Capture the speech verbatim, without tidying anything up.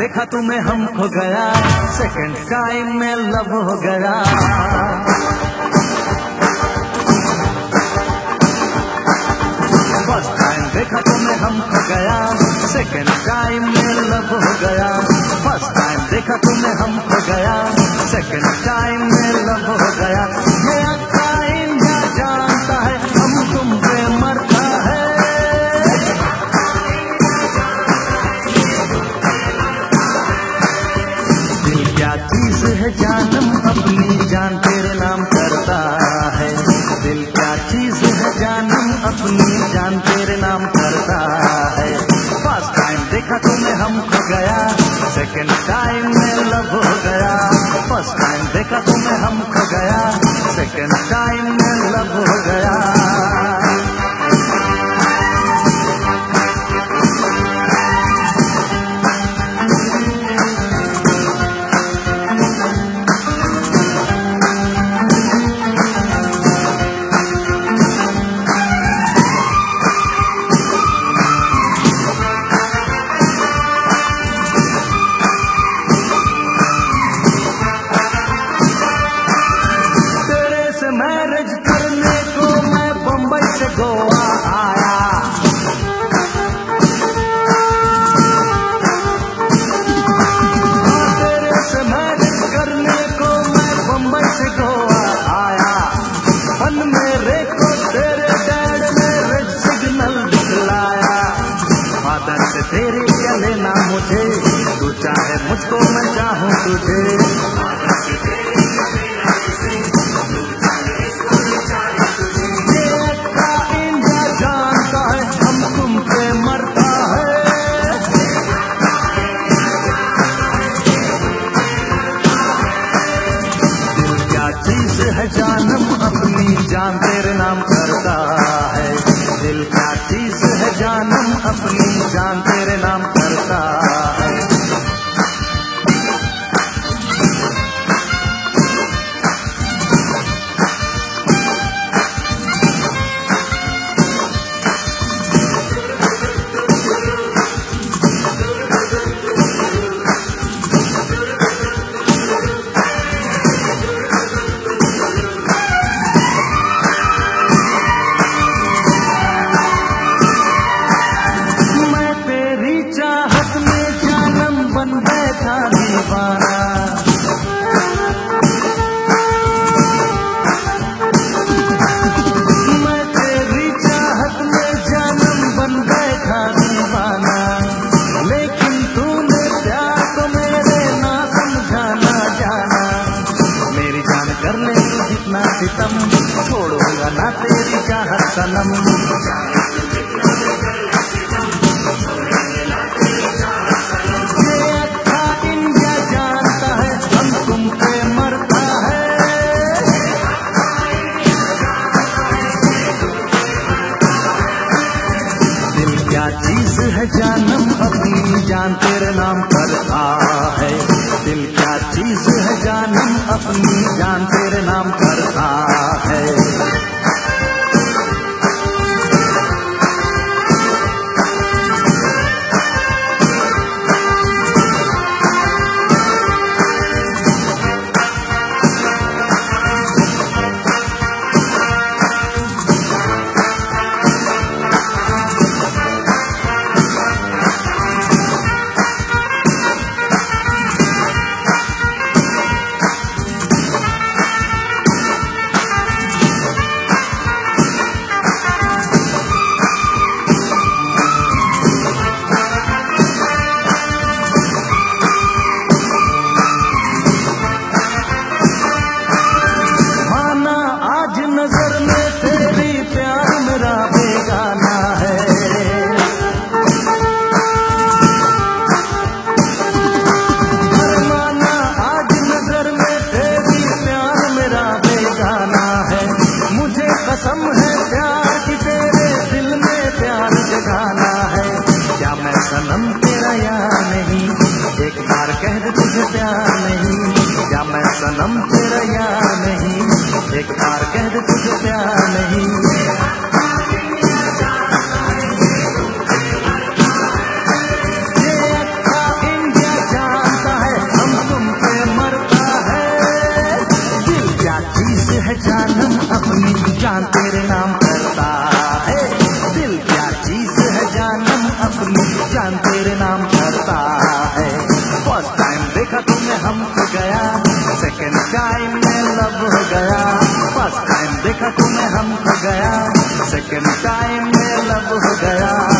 देखा तुम्हें हम खो गया, सेकंड टाइम में लव हो गया। फर्स्ट टाइम देखा तुम्हें हम खो गया, सेकंड टाइम में लव हो गया। फर्स्ट टाइम देखा तुम्हें हम खो गया, सेकंड टाइम में लव हो गया। ये अक्का इंडिया जानता है हम तुम पे मरता है। दिल क्या चीज है जानम अपनी जान तेरे नाम करता है। दिल क्या चीज है जानम अपनी जान तेरे नाम करता है। फर्स्ट टाइम देखा तुम्हें हम खो गया, सेकंड टाइम में लव हो गया। फर्स्ट टाइम देखा तुम्हें हम खो गया, सेकंड टाइम में लव हो गया। मैरिज करने को मैं बम्बई से गोवा आया। तेरे से मैरिज करने को मैं बम्बई से गोवा आया। फन मेरे को तेरे डैड ने रेड सिग्नल दिखलाया। फादर से तेरे क्या लेना मुझे, तू चाहे मुझको मैं चाहूँ तुझे। है जानम अपनी जान तेरे नाम करता है। दिल क्या चीज है जानम अपनी जान तेरे नाम करता है। मैं तेरी चाहत में जानम बन बैठा दीवाना। लेकिन तूने प्यार को मेरे ना समझाना जाना। मेरी जान कर ले तू जितना सितम, छोड़ूंगा ना तेरी चाहत सनम। चीज है जानम अपनी जान तेरे नाम करता है। दिल क्या चीज है जानम अपनी जान तेरे नाम करता है। कसम है प्यार की तेरे दिल में प्यार जगाना है। क्या मैं सनम तेरा यार नहीं, एक बार कह दे तुझे प्यार नहीं। क्या मैं सनम तेरा यार नहीं, एक बार कह दे तुझे प्यार नहीं। ये अक्का इंडिया जान तेरे नाम करता है। दिल क्या चीज है जानम अपनी जान तेरे नाम करता है। फर्स्ट टाइम देखा तुम्हें हम तो गया, सेकंड टाइम में लव हो गया। फर्स्ट टाइम देखा तुम्हें हम तो गया, सेकंड टाइम में लव हो गया।